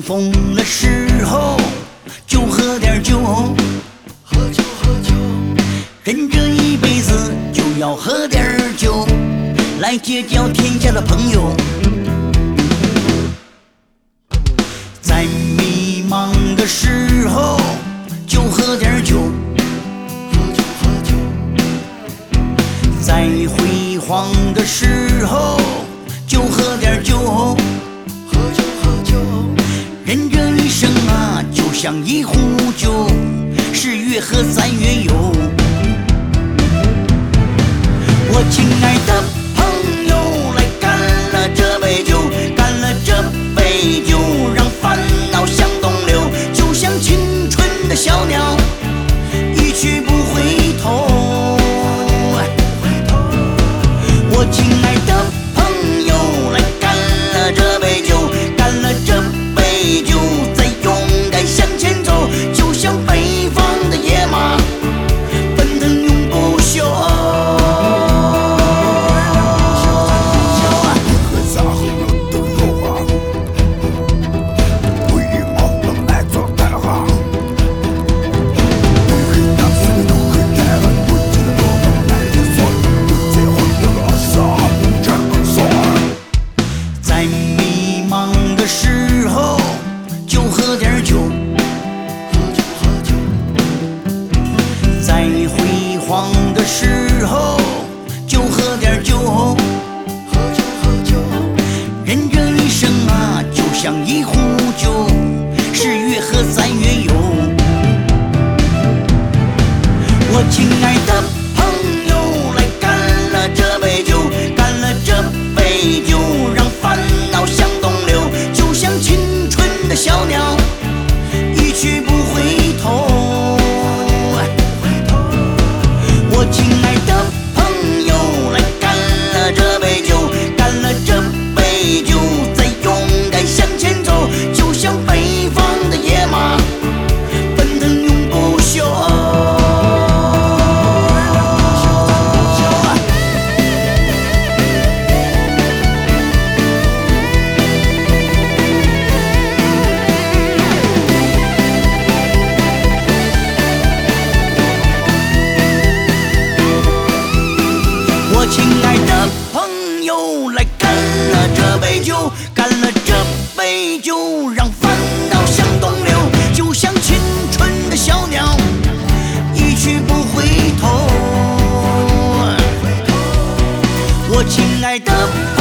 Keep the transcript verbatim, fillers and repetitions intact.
疯的时候就喝点酒，喝酒喝酒，人这一辈子就要喝点酒，来结交天下的朋友。在迷茫的时候就喝点酒，喝酒喝酒，在辉煌的时候就喝点酒，喝酒喝酒，人这一生啊就像一壶酒，是越喝咱越有。我亲爱的朋友，来干了这杯酒，干了这杯酒，让烦恼向东流，就像青春的小鸟，一去不回头。我亲爱的朋友，来干了这杯酒，干了这杯酒，再勇敢向前走，就像北方的野马，奔腾永不休。在迷茫的时候就喝点酒，喝酒喝酒，在辉煌的时候就喝点酒，喝酒喝酒，人这一生啊就像一壶酒，是越喝咱越有。我亲爱的朋友，来干了这杯酒，干了这杯酒，让烦恼向东流，就像青春的小鸟，一去不回头。我亲爱的朋友，来干了这杯酒，干了这杯酒，再勇敢向前走，就像北方的野马，奔腾永不休。我亲爱的朋友，来干了这杯酒，干了这杯酒，让烦恼向东流，就像青春的小鸟，一去不回头。我亲爱的